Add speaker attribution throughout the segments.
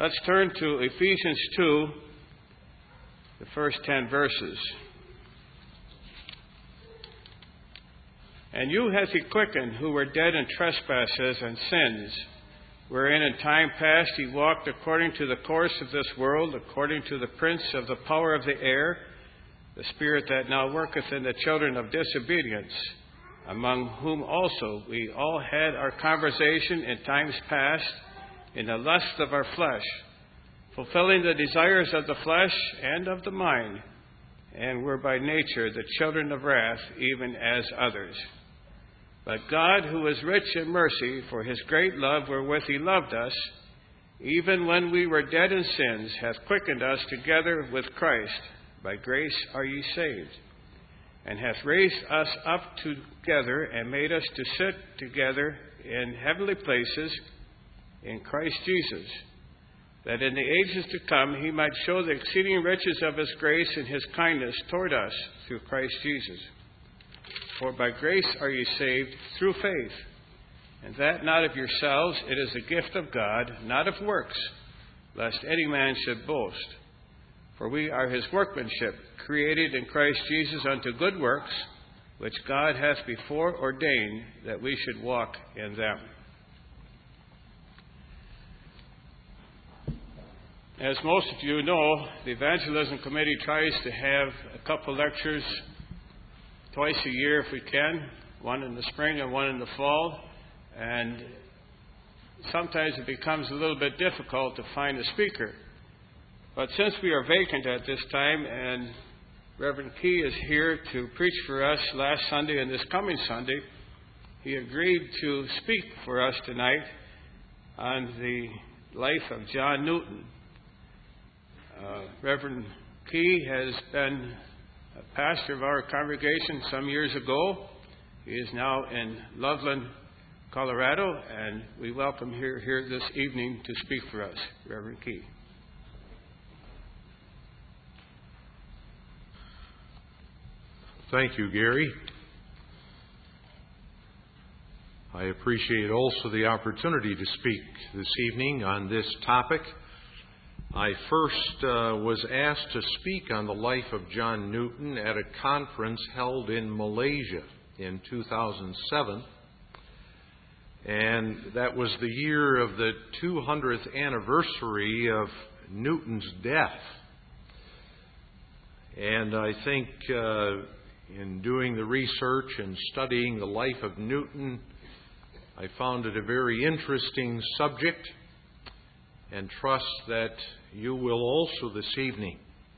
Speaker 1: Let's turn to Ephesians 2, the first 10 verses. And you hath he quickened, who were dead in trespasses and sins, wherein in time past he walked according to the course of this world, according to the prince of the power of the air, the spirit that now worketh in the children of disobedience, among whom also we all had our conversation in times past, in the lust of our flesh, fulfilling the desires of the flesh and of the mind, and were by nature the children of wrath, even as others. But God, who is rich in mercy, for his great love wherewith he loved us, even when we were dead in sins, hath quickened us together with Christ. By grace are ye saved, and hath raised us up together, and made us to sit together in heavenly places in Christ Jesus, that in the ages to come he might show the exceeding riches of his grace and his kindness toward us through Christ Jesus. For by grace are ye saved through faith, and that not of yourselves, it is the gift of God, not of works, lest any man should boast. For we are his workmanship, created in Christ Jesus unto good works, which God hath before ordained that we should walk in them. As most of you know, the Evangelism Committee tries to have a couple lectures twice a year if we can, one in the spring and one in the fall. And sometimes it becomes a little bit difficult to find a speaker. But since we are vacant at this time, and Reverend Key is here to preach for us last Sunday and this coming Sunday, he agreed to speak for us tonight on the life of John Newton. Reverend Key has been a pastor of our congregation some years ago. He is now in Loveland, Colorado, and we welcome him here this evening to speak for us. Reverend Key.
Speaker 2: Thank you, Gary. I appreciate also the opportunity to speak this evening on this topic. I first was asked to speak on the life of John Newton at a conference held in Malaysia in 2007. And that was the year of the 200th anniversary of Newton's death. And I think in doing the research and studying the life of Newton, I found it a very interesting subject, and trust that you will also this evening.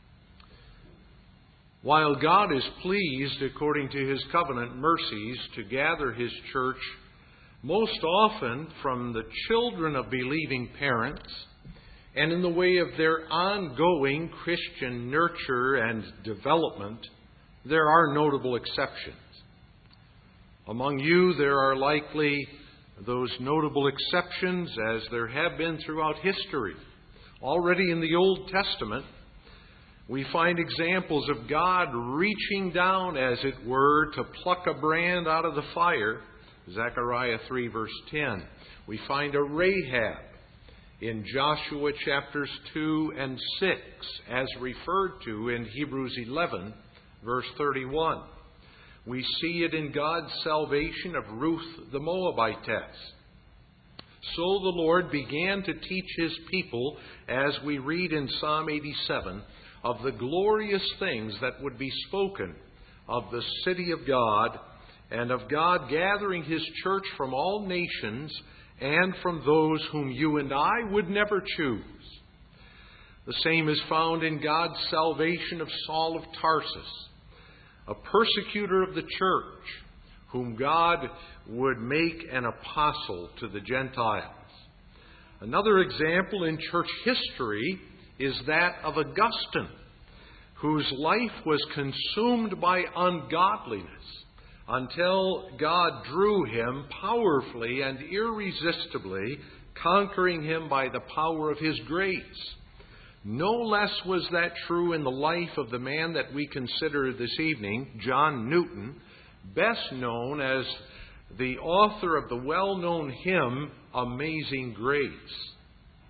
Speaker 2: While God is pleased, according to his covenant mercies, to gather his church most often from the children of believing parents, and in the way of their ongoing Christian nurture and development, there are notable exceptions. Among you, there are likely those notable exceptions, as there have been throughout history. Already in the Old Testament, we find examples of God reaching down, as it were, to pluck a brand out of the fire. Zechariah 3, verse 10. We find a Rahab in Joshua chapters 2 and 6, as referred to in Hebrews 11, verse 31. We see it in God's salvation of Ruth the Moabitess. So the Lord began to teach his people, as we read in Psalm 87, of the glorious things that would be spoken of the city of God, and of God gathering his church from all nations and from those whom you and I would never choose. The same is found in God's salvation of Saul of Tarsus, a persecutor of the church, whom God would make an apostle to the Gentiles. Another example in church history is that of Augustine, whose life was consumed by ungodliness until God drew him powerfully and irresistibly, conquering him by the power of his grace. No less was that true in the life of the man that we consider this evening, John Newton, best known as the author of the well-known hymn, Amazing Grace.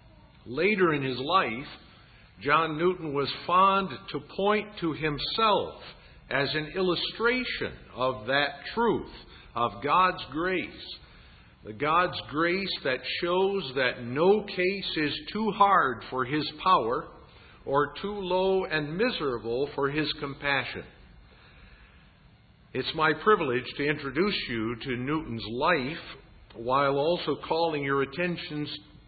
Speaker 2: Later in his life, John Newton was fond to point to himself as an illustration of that truth, of God's grace. The God's grace that shows that no case is too hard for His power or too low and miserable for His compassion. It's my privilege to introduce you to Newton's life while also calling your attention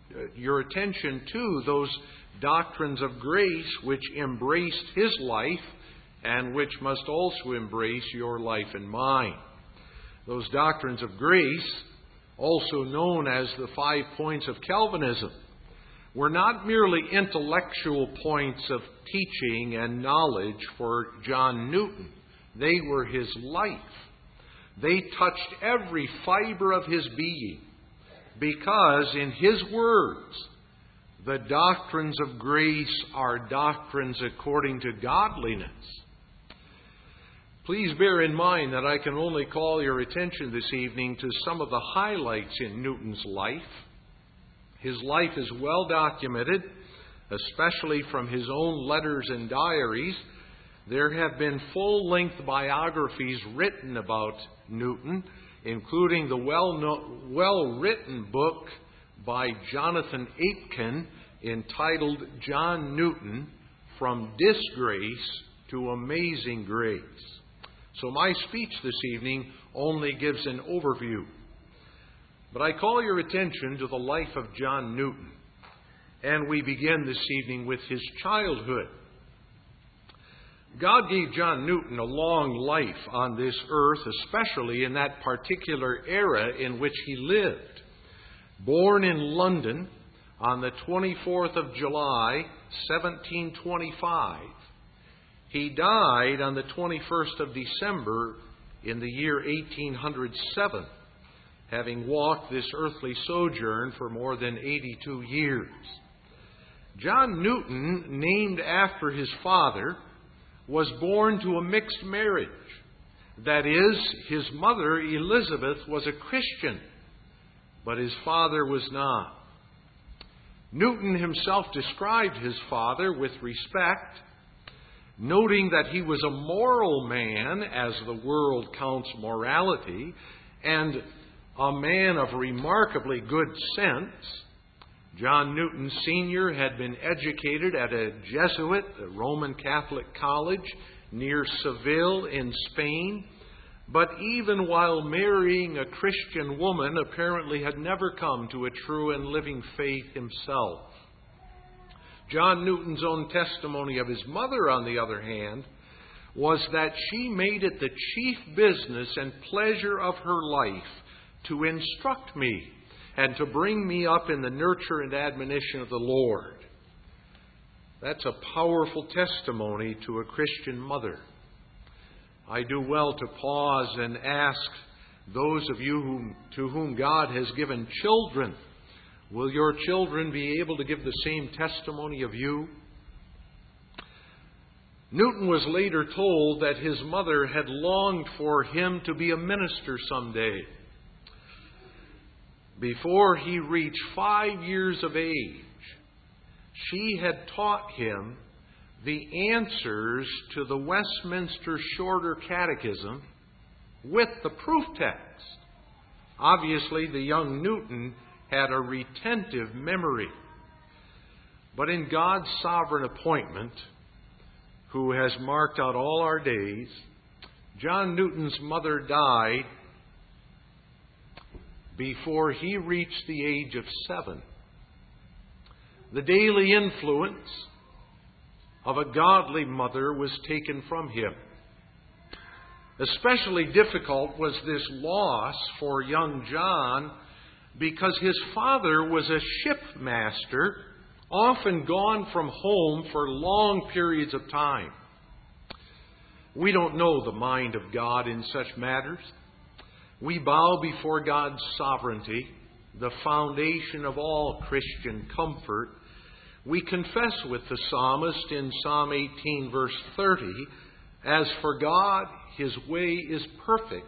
Speaker 2: to those doctrines of grace which embraced his life and which must also embrace your life and mine. Those doctrines of grace, also known as the 5 points of Calvinism, were not merely intellectual points of teaching and knowledge for John Newton. They were his life. They touched every fiber of his being, because in his words, the doctrines of grace are doctrines according to godliness. Please bear in mind that I can only call your attention this evening to some of the highlights in Newton's life. His life is well documented, especially from his own letters and diaries. There have been full-length biographies written about Newton, including the well-written book by Jonathan Aitken entitled John Newton, From Disgrace to Amazing Grace. So my speech this evening only gives an overview. But I call your attention to the life of John Newton. And we begin this evening with his childhood. God gave John Newton a long life on this earth, especially in that particular era in which he lived. Born in London on the 24th of July, 1725, he died on the 21st of December in the year 1807, having walked this earthly sojourn for more than 82 years. John Newton, named after his father, was born to a mixed marriage. That is, his mother, Elizabeth, was a Christian, but his father was not. Newton himself described his father with respect, noting that he was a moral man, as the world counts morality, and a man of remarkably good sense. John Newton Sr. had been educated at a Jesuit, a Roman Catholic college near Seville in Spain, but even while marrying a Christian woman, apparently had never come to a true and living faith himself. John Newton's own testimony of his mother, on the other hand, was that she made it the chief business and pleasure of her life to instruct me and to bring me up in the nurture and admonition of the Lord. That's a powerful testimony to a Christian mother. I do well to pause and ask those of you to whom God has given children, will your children be able to give the same testimony of you? Newton was later told that his mother had longed for him to be a minister someday. Before he reached 5 years of age, she had taught him the answers to the Westminster Shorter Catechism with the proof text. Obviously, the young Newton had a retentive memory. But in God's sovereign appointment, who has marked out all our days, John Newton's mother died before he reached the age of 7. The daily influence of a godly mother was taken from him. Especially difficult was this loss for young John because his father was a shipmaster, often gone from home for long periods of time. We don't know the mind of God in such matters. We bow before God's sovereignty, the foundation of all Christian comfort. We confess with the psalmist in Psalm 18, verse 30, "As for God, His way is perfect."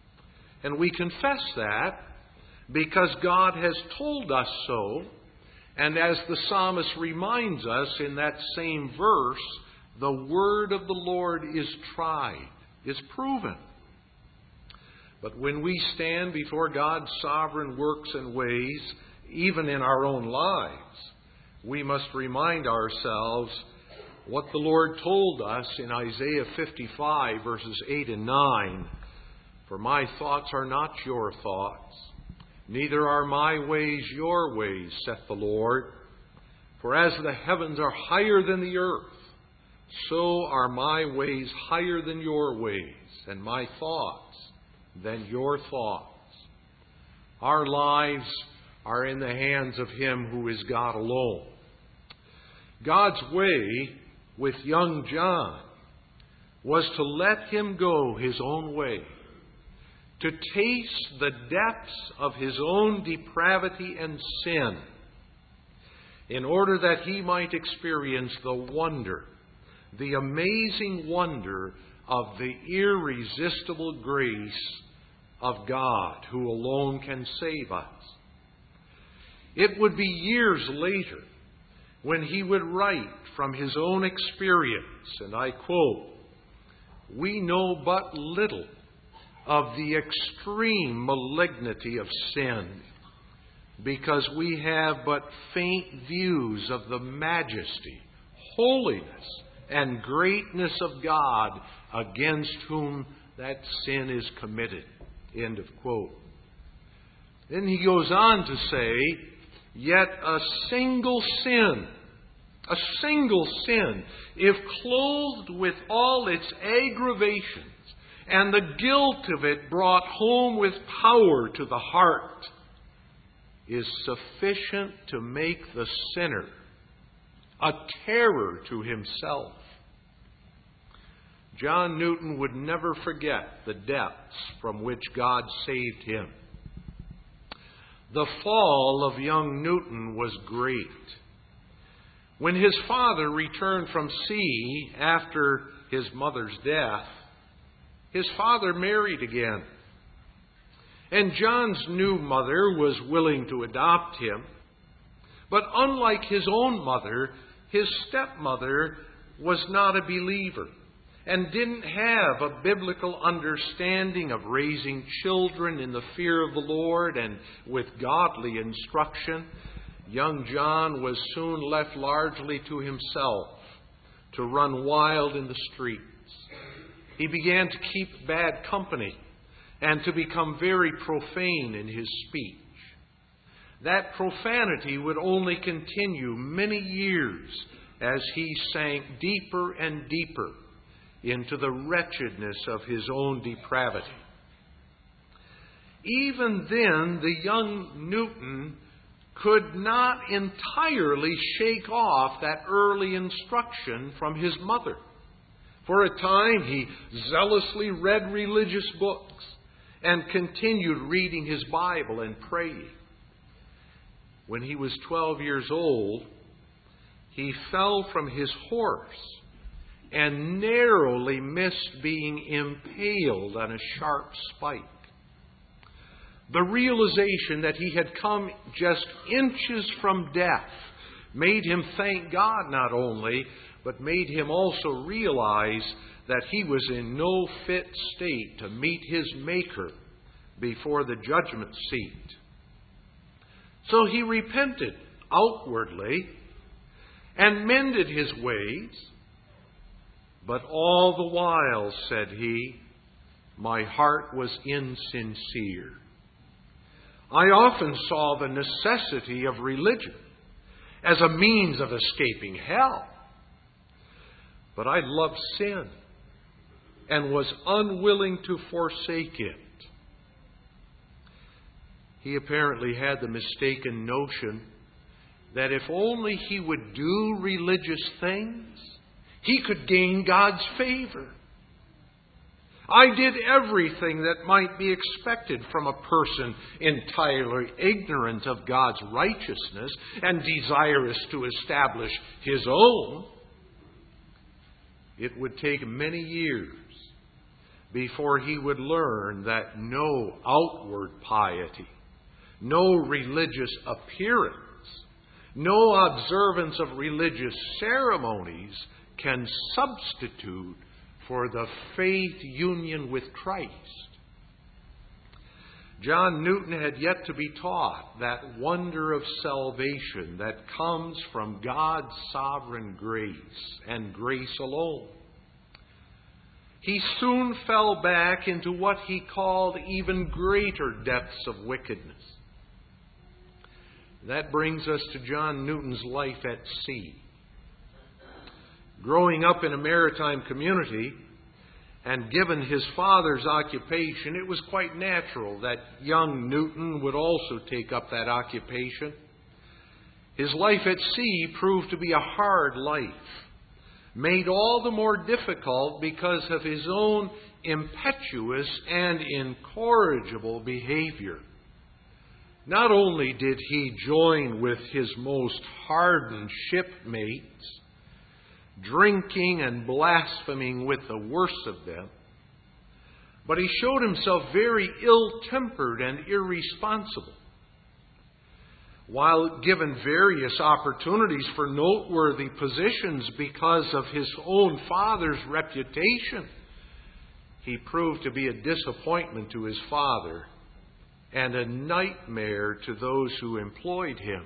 Speaker 2: And we confess that because God has told us so, And as the psalmist reminds us in that same verse, the word of the Lord is tried, is proven. But when we stand before God's sovereign works and ways, even in our own lives, we must remind ourselves what the Lord told us in Isaiah 55, verses 8 and 9. For my thoughts are not your thoughts, neither are my ways your ways, saith the Lord. For as the heavens are higher than the earth, so are my ways higher than your ways, and my thoughts than your thoughts. Our lives are in the hands of Him who is God alone. God's way with young John was to let him go his own way, to taste the depths of his own depravity and sin, in order that he might experience the wonder, the amazing wonder of the irresistible grace of God, who alone can save us. It would be years later when he would write from his own experience, and I quote, "We know but little of the extreme malignity of sin, because we have but faint views of the majesty, holiness, and greatness of God against whom that sin is committed." End of quote. Then he goes on to say, "Yet a single sin, if clothed with all its aggravations, and the guilt of it brought home with power to the heart, is sufficient to make the sinner a terror to himself." John Newton would never forget the depths from which God saved him. The fall of young Newton was great. When his father returned from sea after his mother's death, his father married again. And John's new mother was willing to adopt him. But unlike his own mother, his stepmother was not a believer and didn't have a biblical understanding of raising children in the fear of the Lord and with godly instruction. Young John was soon left largely to himself to run wild in the streets. He began to keep bad company and to become very profane in his speech. That profanity would only continue many years as he sank deeper and deeper into the wretchedness of his own depravity. Even then, the young Newton could not entirely shake off that early instruction from his mother. For a time, he zealously read religious books and continued reading his Bible and praying. When he was 12 years old, he fell from his horse and narrowly missed being impaled on a sharp spike. The realization that he had come just inches from death made him thank God not only, but made him also realize that he was in no fit state to meet his Maker before the judgment seat. So he repented outwardly and mended his ways. But all the while, said he, my heart was insincere. I often saw the necessity of religion as a means of escaping hell. But I loved sin and was unwilling to forsake it. He apparently had the mistaken notion that if only he would do religious things, he could gain God's favor. I did everything that might be expected from a person entirely ignorant of God's righteousness and desirous to establish his own. It would take many years before he would learn that no outward piety, no religious appearance No observance of religious ceremonies can substitute for the faith union with Christ. John Newton had yet to be taught that wonder of salvation that comes from God's sovereign grace and grace alone. He soon fell back into what he called even greater depths of wickedness. That brings us to John Newton's life at sea. Growing up in a maritime community, and given his father's occupation, it was quite natural that young Newton would also take up that occupation. His life at sea proved to be a hard life, made all the more difficult because of his own impetuous and incorrigible behavior. Not only did he join with his most hardened shipmates, drinking and blaspheming with the worst of them, but he showed himself very ill-tempered and irresponsible. While given various opportunities for noteworthy positions because of his own father's reputation, he proved to be a disappointment to his father and a nightmare to those who employed him.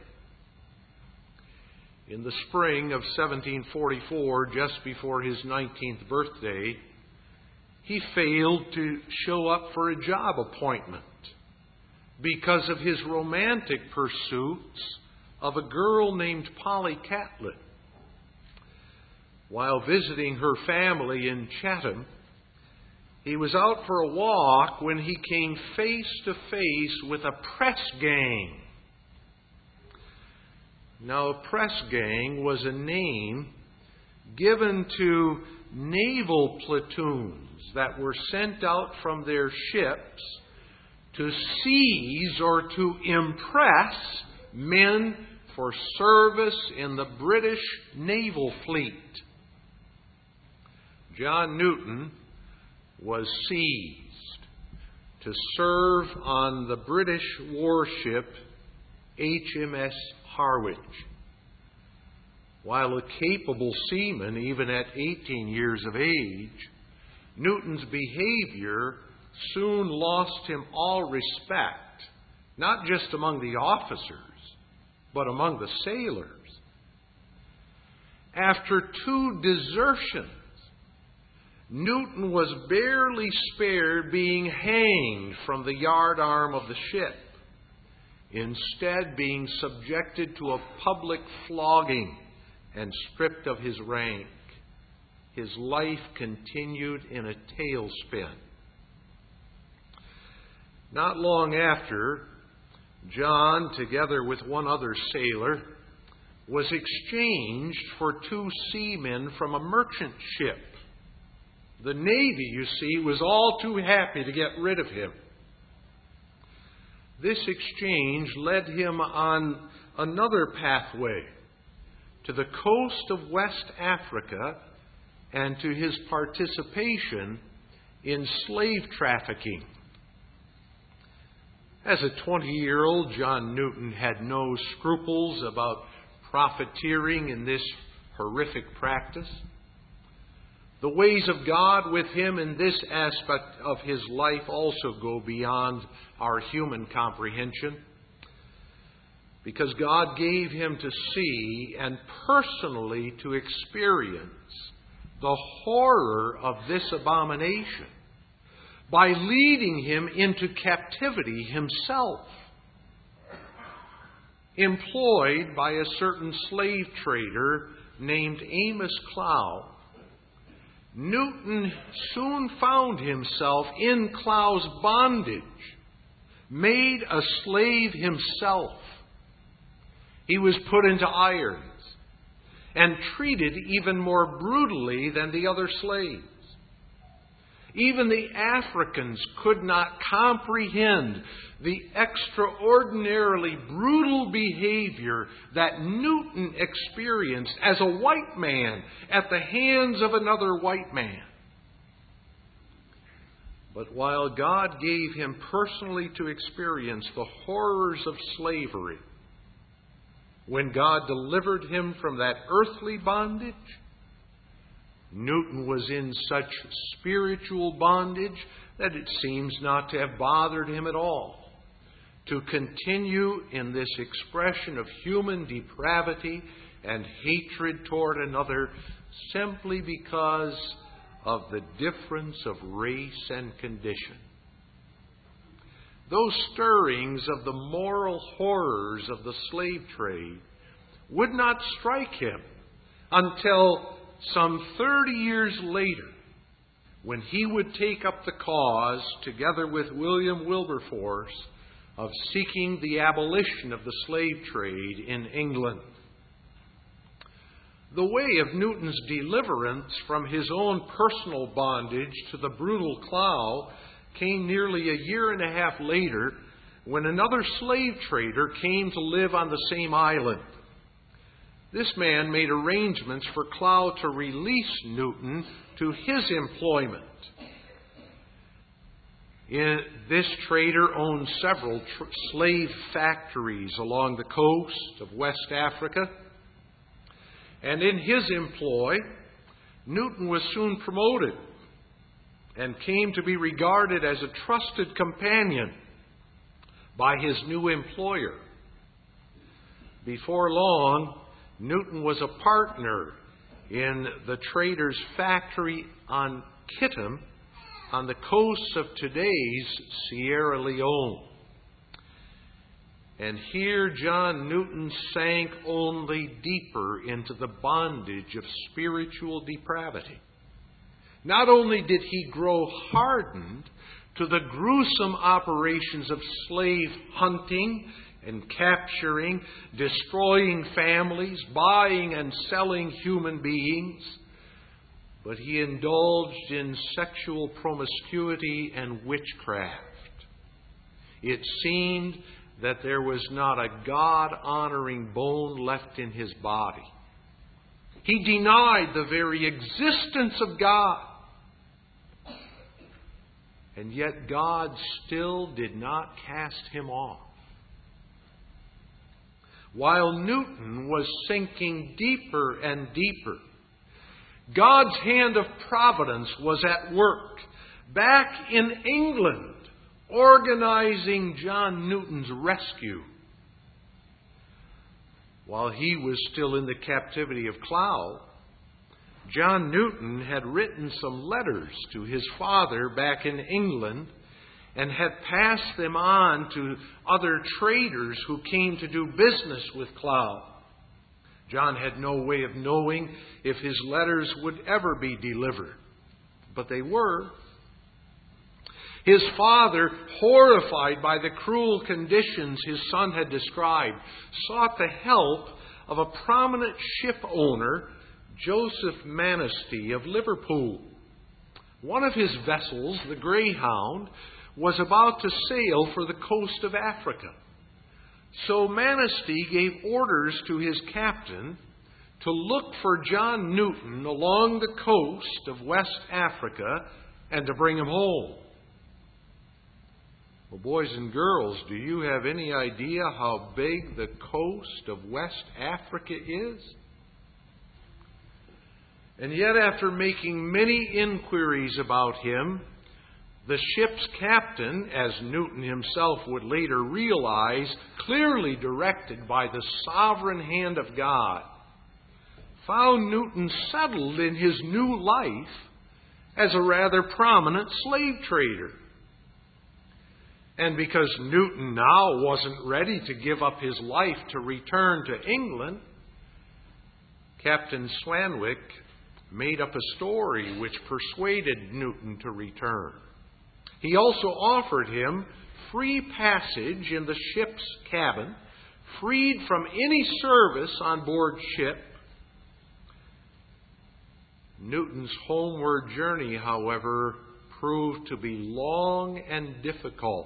Speaker 2: In the spring of 1744, just before his 19th birthday, he failed to show up for a job appointment because of his romantic pursuits of a girl named Polly Catlin. While visiting her family in Chatham, he was out for a walk when he came face to face with a press gang. Now, a press gang was a name given to naval platoons that were sent out from their ships to seize or to impress men for service in the British naval fleet. John Newton was seized to serve on the British warship HMS Harwich. While a capable seaman, even at 18 years of age, Newton's behavior soon lost him all respect, not just among the officers, but among the sailors. After 2 desertions, Newton was barely spared being hanged from the yardarm of the ship, instead being subjected to a public flogging and stripped of his rank. His life continued in a tailspin. Not long after, John, together with one other sailor, was exchanged for 2 seamen from a merchant ship. The Navy, you see, was all too happy to get rid of him. This exchange led him on another pathway to the coast of West Africa and to his participation in slave trafficking. As a 20-year-old, John Newton had no scruples about profiteering in this horrific practice. The ways of God with him in this aspect of his life also go beyond our human comprehension, because God gave him to see and personally to experience the horror of this abomination by leading him into captivity himself, employed by a certain slave trader named Amos Clow. Newton soon found himself in Clow's bondage, made a slave himself. He was put into irons and treated even more brutally than the other slaves. Even the Africans could not comprehend the extraordinarily brutal behavior that Newton experienced as a white man at the hands of another white man. But while God gave him personally to experience the horrors of slavery, when God delivered him from that earthly bondage, Newton was in such spiritual bondage that it seems not to have bothered him at all to continue in this expression of human depravity and hatred toward another simply because of the difference of race and condition. Those stirrings of the moral horrors of the slave trade would not strike him until some 30 years later, when he would take up the cause, together with William Wilberforce, of seeking the abolition of the slave trade in England. The way of Newton's deliverance from his own personal bondage to the brutal Clough came nearly a year and a half later, when another slave trader came to live on the same island. This man made arrangements for Clough to release Newton to his employment. This trader owned several slave factories along the coast of West Africa, and in his employ, Newton was soon promoted and came to be regarded as a trusted companion by his new employer. Before long, Newton was a partner in the trader's factory on Kittim, on the coast of today's Sierra Leone. And here John Newton sank only deeper into the bondage of spiritual depravity. Not only did he grow hardened to the gruesome operations of slave hunting and capturing, destroying families, buying and selling human beings, but he indulged in sexual promiscuity and witchcraft. It seemed that there was not a God-honoring bone left in his body. He denied the very existence of God. And yet God still did not cast him off. While Newton was sinking deeper and deeper, God's hand of providence was at work back in England, organizing John Newton's rescue. While he was still in the captivity of Clough, John Newton had written some letters to his father back in England and had passed them on to other traders who came to do business with Clough. John had no way of knowing if his letters would ever be delivered, but they were. His father, horrified by the cruel conditions his son had described, sought the help of a prominent ship owner, Joseph Manistee of Liverpool. One of his vessels, the Greyhound, was about to sail for the coast of Africa. So Manistee gave orders to his captain to look for John Newton along the coast of West Africa and to bring him home. Well, boys and girls, do you have any idea how big the coast of West Africa is? And yet, after making many inquiries about him, the ship's captain, as Newton himself would later realize, clearly directed by the sovereign hand of God, found Newton settled in his new life as a rather prominent slave trader. And because Newton now wasn't ready to give up his life to return to England, Captain Swanwick made up a story which persuaded Newton to return. He also offered him free passage in the ship's cabin, freed from any service on board ship. Newton's homeward journey, however, proved to be long and difficult.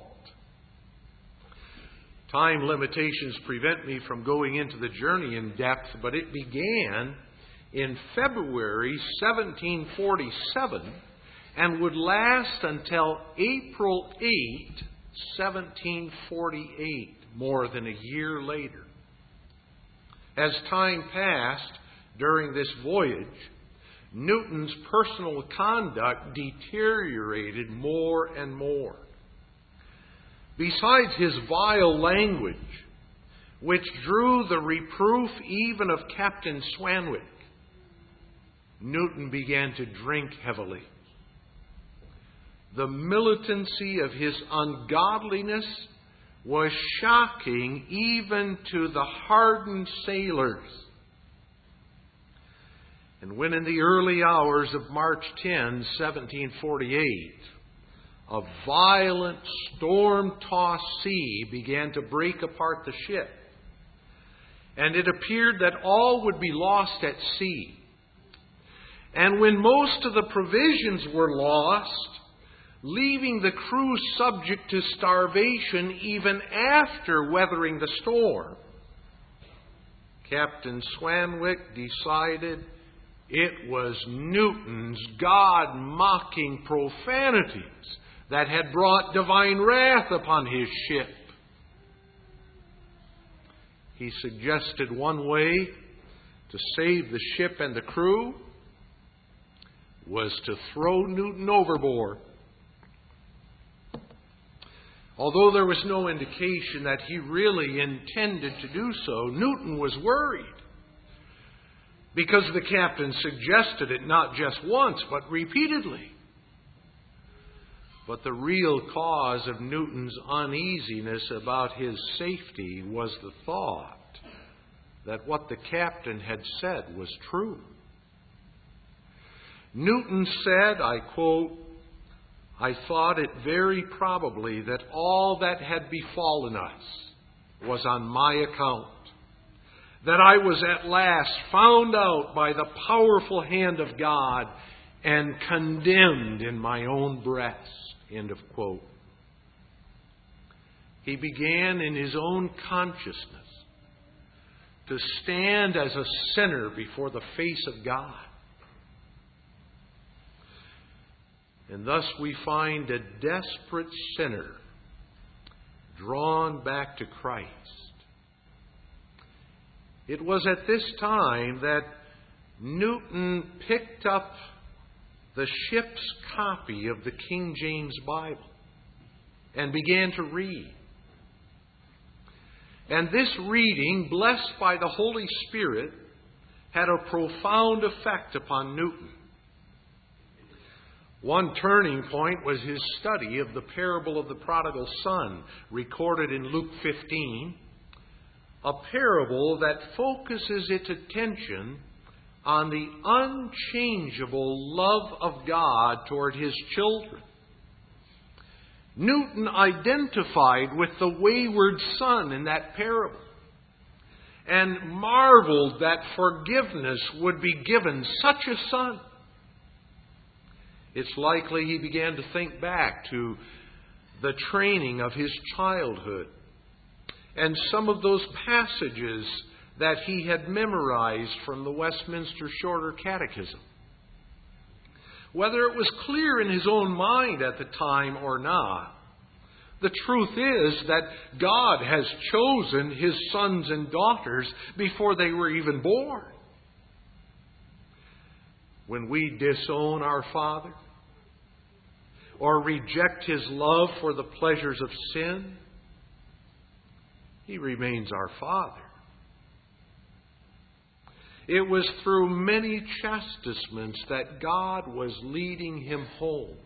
Speaker 2: Time limitations prevent me from going into the journey in depth, but it began in February 1747 and would last until April 8, 1748, more than a year later. As time passed during this voyage, Newton's personal conduct deteriorated more and more. Besides his vile language, which drew the reproof even of Captain Swanwick, Newton began to drink heavily. The militancy of his ungodliness was shocking even to the hardened sailors. And when in the early hours of March 10, 1748, a violent storm-tossed sea began to break apart the ship, and it appeared that all would be lost at sea. And when most of the provisions were lost, leaving the crew subject to starvation even after weathering the storm, Captain Swanwick decided it was Newton's God-mocking profanities that had brought divine wrath upon his ship. He suggested one way to save the ship and the crew was to throw Newton overboard. Although there was no indication that he really intended to do so, Newton was worried because the captain suggested it not just once, but repeatedly. But the real cause of Newton's uneasiness about his safety was the thought that what the captain had said was true. Newton said, I quote, "I thought it very probably that all that had befallen us was on my account, that I was at last found out by the powerful hand of God and condemned in my own breast." End of quote. He began in his own consciousness to stand as a sinner before the face of God. And thus we find a desperate sinner drawn back to Christ. It was at this time that Newton picked up the ship's copy of the King James Bible and began to read. And this reading, blessed by the Holy Spirit, had a profound effect upon Newton. One turning point was his study of the parable of the prodigal son, recorded in Luke 15, a parable that focuses its attention on the unchangeable love of God toward His children. Newton identified with the wayward son in that parable and marveled that forgiveness would be given such a son. It's likely he began to think back to the training of his childhood and some of those passages that he had memorized from the Westminster Shorter Catechism. Whether it was clear in his own mind at the time or not, the truth is that God has chosen His sons and daughters before they were even born. When we disown our Father or reject His love for the pleasures of sin, He remains our Father. It was through many chastisements that God was leading him home.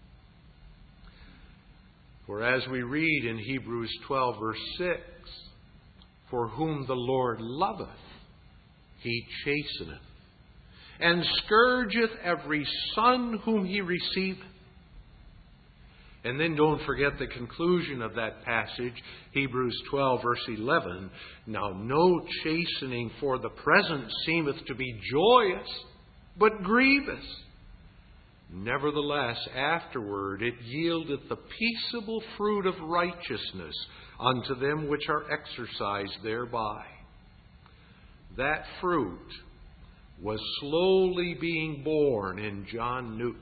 Speaker 2: For as we read in Hebrews 12, verse 6, "For whom the Lord loveth, He chasteneth, and scourgeth every son whom He receiveth." And then don't forget the conclusion of that passage, Hebrews 12, verse 11. "Now no chastening for the present seemeth to be joyous, but grievous. Nevertheless, afterward it yieldeth the peaceable fruit of righteousness unto them which are exercised thereby." That fruit was slowly being born in John Newton.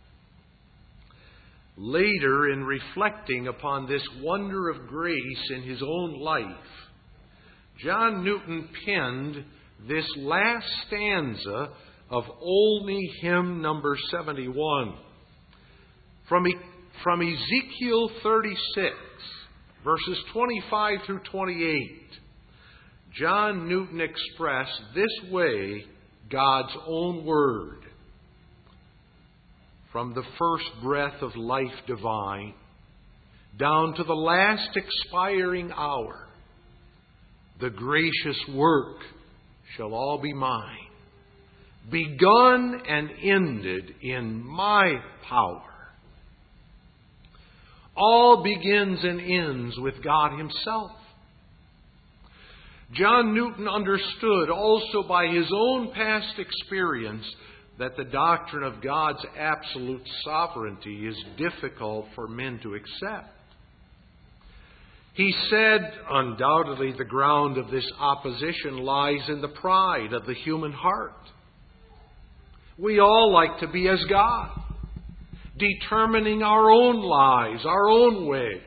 Speaker 2: Later, in reflecting upon this wonder of grace in his own life, John Newton penned this last stanza of Olney hymn number 71. From Ezekiel 36, verses 25 through 28, John Newton expressed this way God's own word. From the first breath of life divine, down to the last expiring hour, the gracious work shall all be mine, begun and ended in my power. All begins and ends with God Himself. John Newton understood also by his own past experience that the doctrine of God's absolute sovereignty is difficult for men to accept. He said, undoubtedly the ground of this opposition lies in the pride of the human heart. We all like to be as God, determining our own lives, our own way.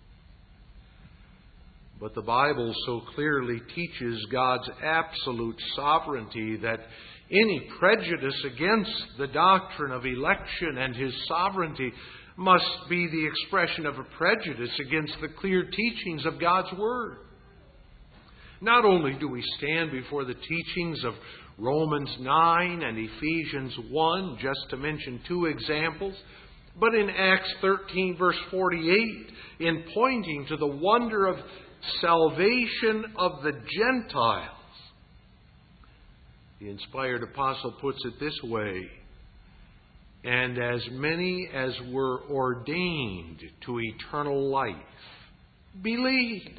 Speaker 2: But the Bible so clearly teaches God's absolute sovereignty that any prejudice against the doctrine of election and His sovereignty must be the expression of a prejudice against the clear teachings of God's Word. Not only do we stand before the teachings of Romans 9 and Ephesians 1, just to mention two examples, but in Acts 13, verse 48, in pointing to the wonder of salvation of the Gentiles, the inspired apostle puts it this way, and as many as were ordained to eternal life believed.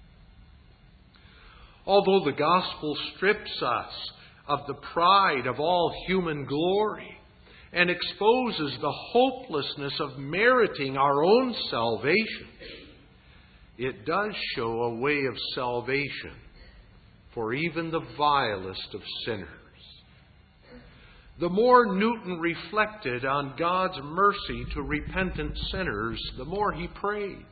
Speaker 2: Although the gospel strips us of the pride of all human glory and exposes the hopelessness of meriting our own salvation, it does show a way of salvation for even the vilest of sinners. The more Newton reflected on God's mercy to repentant sinners, the more he prayed.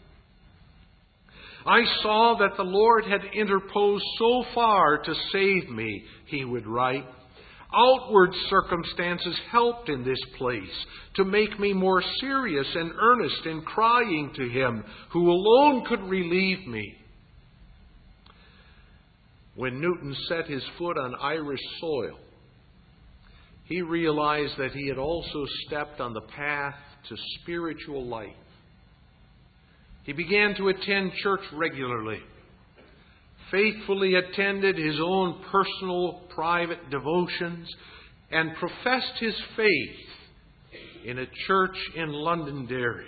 Speaker 2: I saw that the Lord had interposed so far to save me, he would write. Outward circumstances helped in this place to make me more serious and earnest in crying to Him who alone could relieve me. When Newton set his foot on Irish soil, he realized that he had also stepped on the path to spiritual life. He began to attend church regularly, faithfully attended his own personal, private devotions, and professed his faith in a church in Londonderry.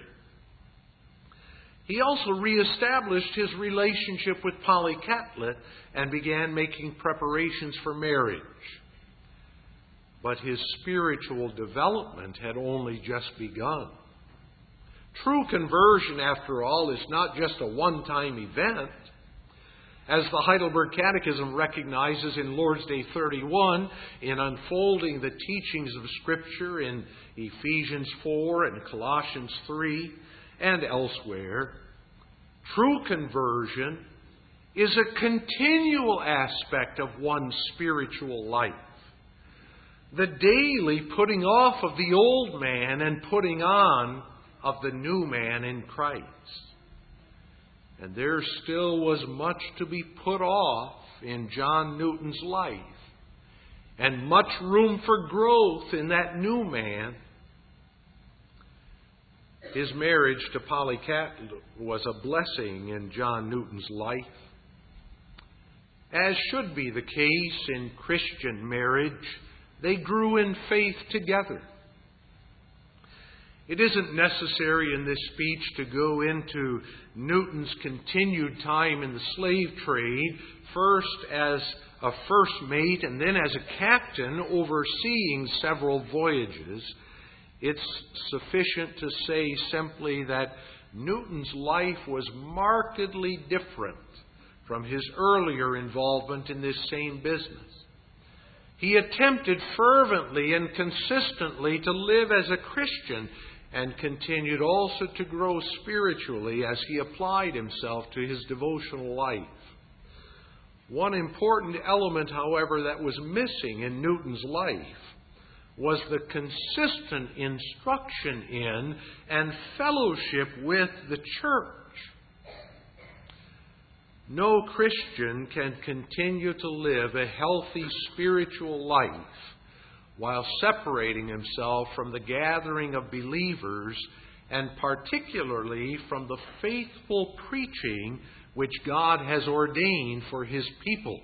Speaker 2: He also reestablished his relationship with Polly Catlett and began making preparations for marriage. But his spiritual development had only just begun. True conversion, after all, is not just a one-time event. As the Heidelberg Catechism recognizes in Lord's Day 31, in unfolding the teachings of Scripture in Ephesians 4 and Colossians 3 and elsewhere, true conversion is a continual aspect of one's spiritual life. The daily putting off of the old man and putting on of the new man in Christ. And there still was much to be put off in John Newton's life, and much room for growth in that new man. His marriage to Polly Catlett was a blessing in John Newton's life, as should be the case in Christian marriage. They grew in faith together. It isn't necessary in this speech to go into Newton's continued time in the slave trade, first as a first mate and then as a captain overseeing several voyages. It's sufficient to say simply that Newton's life was markedly different from his earlier involvement in this same business. He attempted fervently and consistently to live as a Christian and continued also to grow spiritually as he applied himself to his devotional life. One important element, however, that was missing in Newton's life was the consistent instruction in and fellowship with the church. No Christian can continue to live a healthy spiritual life while separating himself from the gathering of believers, and particularly from the faithful preaching which God has ordained for His people.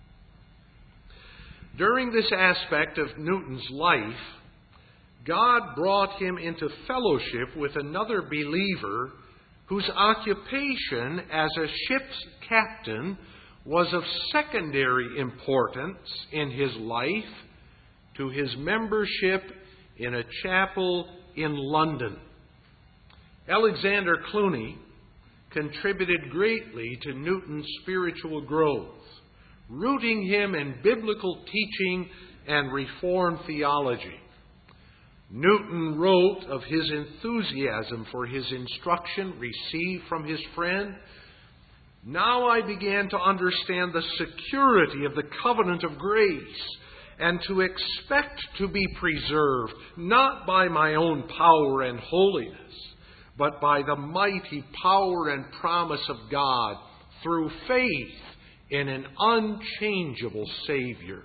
Speaker 2: During this aspect of Newton's life, God brought him into fellowship with another believer whose occupation as a ship's captain was of secondary importance in his life to his membership in a chapel in London. Alexander Cluny contributed greatly to Newton's spiritual growth, rooting him in biblical teaching and Reformed theology. Newton wrote of his enthusiasm for his instruction received from his friend, "Now I began to understand the security of the covenant of grace, and to expect to be preserved, not by my own power and holiness, but by the mighty power and promise of God through faith in an unchangeable Savior."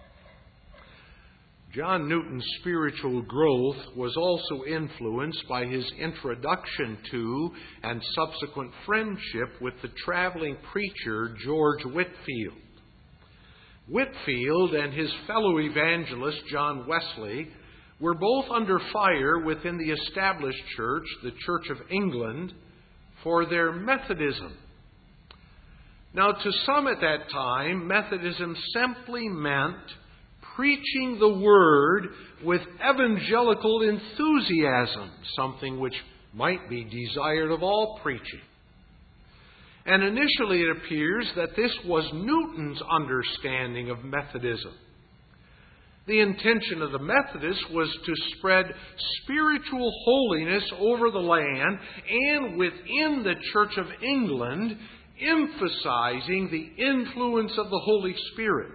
Speaker 2: John Newton's spiritual growth was also influenced by his introduction to and subsequent friendship with the traveling preacher George Whitefield. Whitefield and his fellow evangelist John Wesley were both under fire within the established church, the Church of England, for their Methodism. Now, to some at that time, Methodism simply meant preaching the Word with evangelical enthusiasm, something which might be desired of all preaching. And initially it appears that this was Newton's understanding of Methodism. The intention of the Methodists was to spread spiritual holiness over the land and within the Church of England, emphasizing the influence of the Holy Spirit.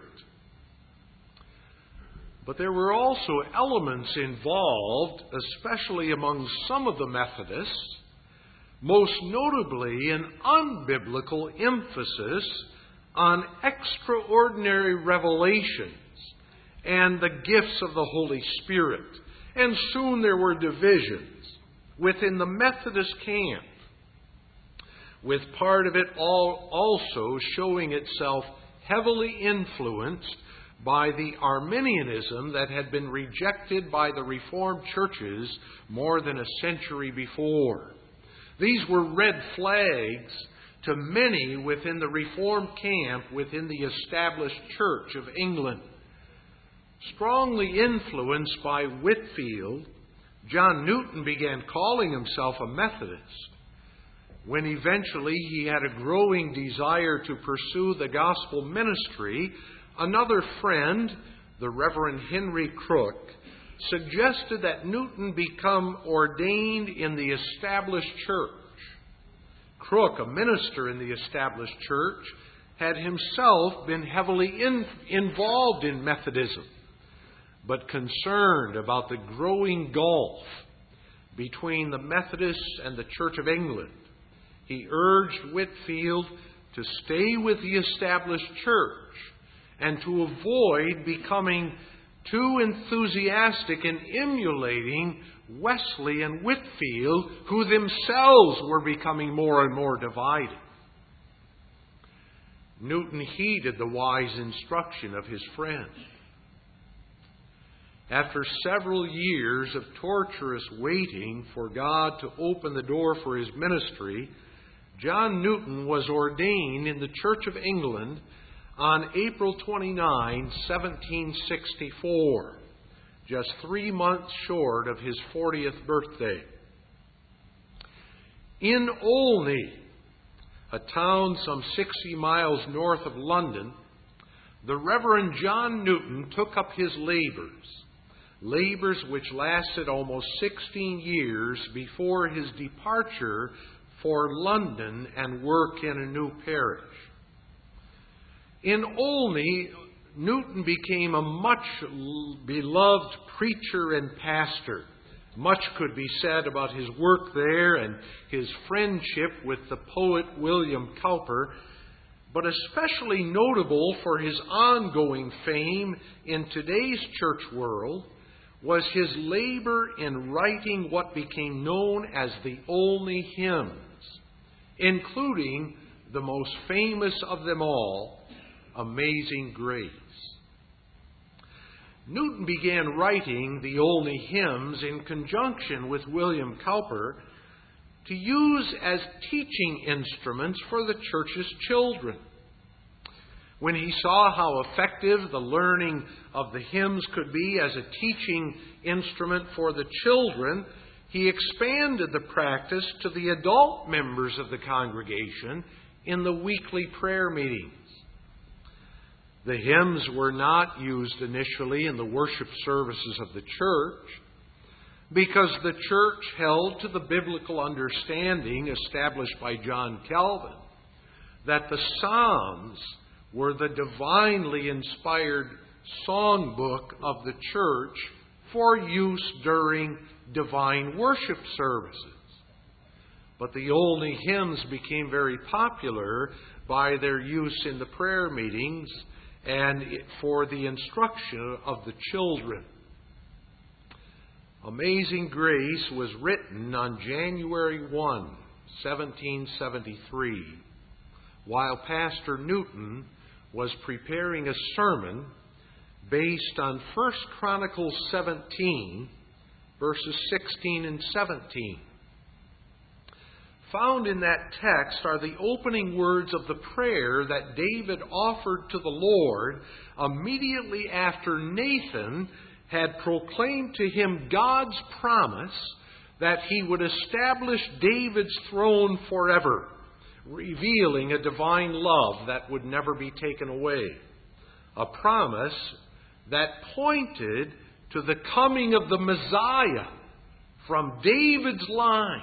Speaker 2: But there were also elements involved, especially among some of the Methodists, most notably an unbiblical emphasis on extraordinary revelations and the gifts of the Holy Spirit. And soon there were divisions within the Methodist camp, with part of it all also showing itself heavily influenced by the Arminianism that had been rejected by the Reformed churches more than a century before. These were red flags to many within the Reformed camp within the established Church of England. Strongly influenced by Whitefield, John Newton began calling himself a Methodist. When eventually he had a growing desire to pursue the gospel ministry, another friend, the Reverend Henry Crook, suggested that Newton become ordained in the established church. Crook, a minister in the established church, had himself been heavily involved in Methodism, but concerned about the growing gulf between the Methodists and the Church of England, he urged Whitefield to stay with the established church and to avoid becoming too enthusiastic in emulating Wesley and Whitefield, who themselves were becoming more and more divided. Newton heeded the wise instruction of his friend. After several years of torturous waiting for God to open the door for his ministry, John Newton was ordained in the Church of England on April 29, 1764, just 3 months short of his 40th birthday. In Olney, a town some 60 miles north of London, the Reverend John Newton took up his labors which lasted almost 16 years before his departure for London and work in a new parish. In Olney, Newton became a much beloved preacher and pastor. Much could be said about his work there and his friendship with the poet William Cowper, but especially notable for his ongoing fame in today's church world was his labor in writing what became known as the Olney hymns, including the most famous of them all, Amazing Grace. Newton began writing the Olney hymns in conjunction with William Cowper to use as teaching instruments for the church's children. When he saw how effective the learning of the hymns could be as a teaching instrument for the children, he expanded the practice to the adult members of the congregation in the weekly prayer meetings. The hymns were not used initially in the worship services of the church because the church held to the biblical understanding established by John Calvin that the Psalms were the divinely inspired songbook of the church for use during divine worship services. But the Olney hymns became very popular by their use in the prayer meetings and for the instruction of the children. Amazing Grace was written on January 1, 1773, while Pastor Newton was preparing a sermon based on 1 Chronicles 17, verses 16 and 17. Found in that text are the opening words of the prayer that David offered to the Lord immediately after Nathan had proclaimed to him God's promise that he would establish David's throne forever, revealing a divine love that would never be taken away. A promise that pointed to the coming of the Messiah from David's line.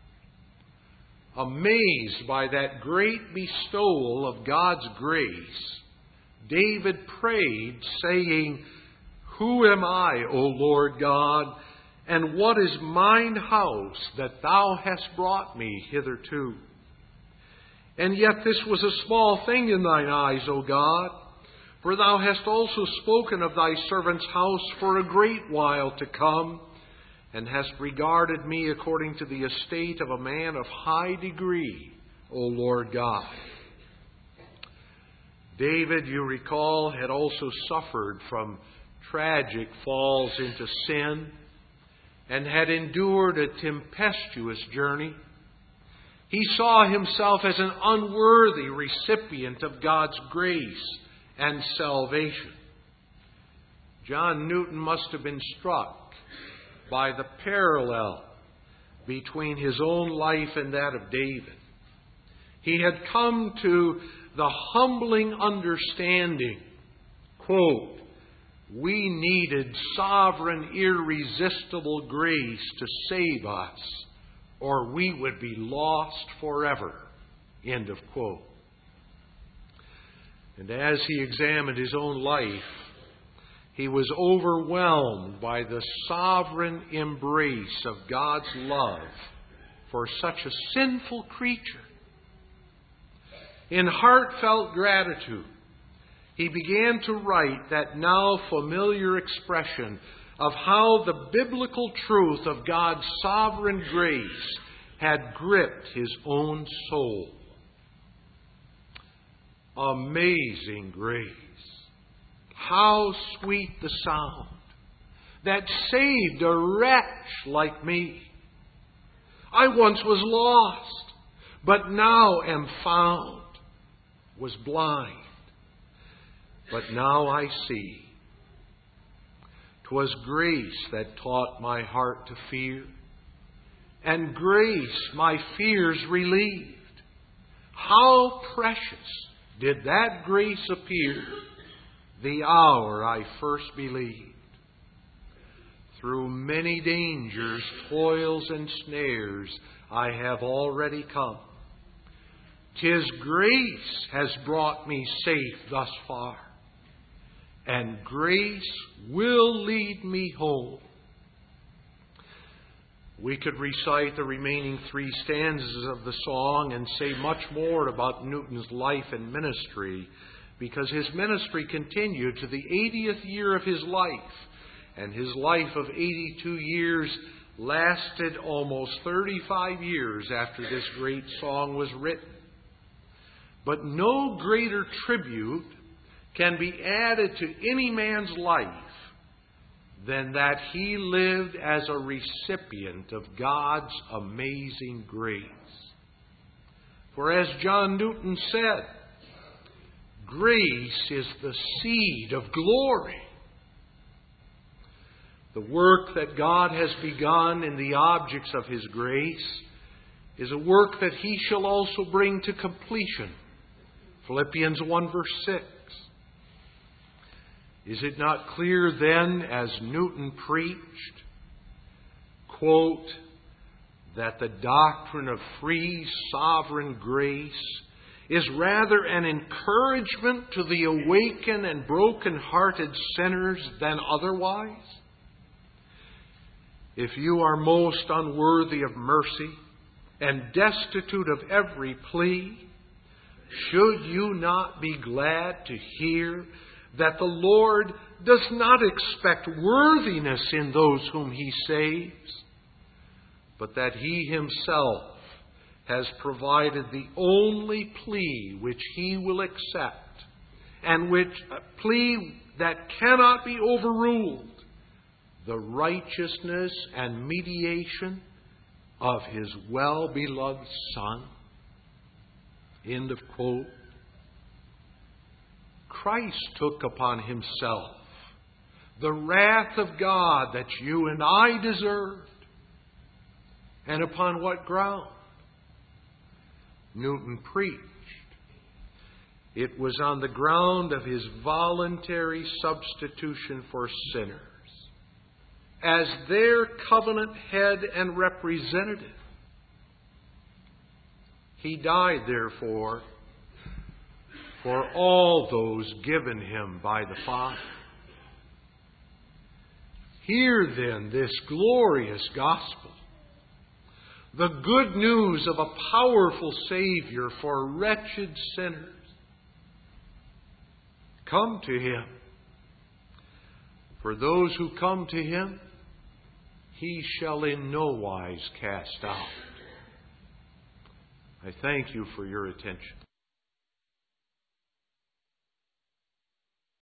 Speaker 2: Amazed by that great bestowal of God's grace, David prayed, saying, "Who am I, O Lord God, and what is mine house that thou hast brought me hitherto? And yet this was a small thing in thine eyes, O God, for thou hast also spoken of thy servant's house for a great while to come, and hast regarded me according to the estate of a man of high degree, O Lord God." David, you recall, had also suffered from tragic falls into sin and had endured a tempestuous journey. He saw himself as an unworthy recipient of God's grace and salvation. John Newton must have been struck by the parallel between his own life and that of David. He had come to the humbling understanding, quote, "We needed sovereign, irresistible grace to save us, or we would be lost forever," end of quote. And as he examined his own life, he was overwhelmed by the sovereign embrace of God's love for such a sinful creature. In heartfelt gratitude, he began to write that now familiar expression of how the biblical truth of God's sovereign grace had gripped his own soul. Amazing grace. How sweet the sound that saved a wretch like me. I once was lost, but now am found. Was blind, but now I see. 'Twas grace that taught my heart to fear, and grace my fears relieved. How precious did that grace appear the hour I first believed. Through many dangers, toils, and snares I have already come 'Tis grace has brought me safe thus far, and grace will lead me home. We could recite the remaining 3 stanzas of the song and say much more about Newton's life and ministry, because his ministry continued to the 80th year of his life, and his life of 82 years lasted almost 35 years after this great song was written. But no greater tribute can be added to any man's life than that he lived as a recipient of God's amazing grace. For as John Newton said, grace is the seed of glory. The work that God has begun in the objects of His grace is a work that He shall also bring to completion. Philippians 1 verse 6. Is it not clear then, as Newton preached, quote, that the doctrine of free sovereign grace is rather an encouragement to the awakened and broken-hearted sinners than otherwise? If you are most unworthy of mercy and destitute of every plea, should you not be glad to hear that the Lord does not expect worthiness in those whom He saves, but that He Himself has provided the only plea which He will accept, and which a plea that cannot be overruled, the righteousness and mediation of His well-beloved Son? End of quote. Christ took upon Himself the wrath of God that you and I deserved. And upon what ground? Newton preached. It was on the ground of His voluntary substitution for sinners, as their covenant head and representative. He died, therefore, for all those given Him by the Father. Hear then this glorious gospel, the good news of a powerful Savior for wretched sinners. Come to Him. For those who come to Him, He shall in no wise cast out. I thank you for your attention.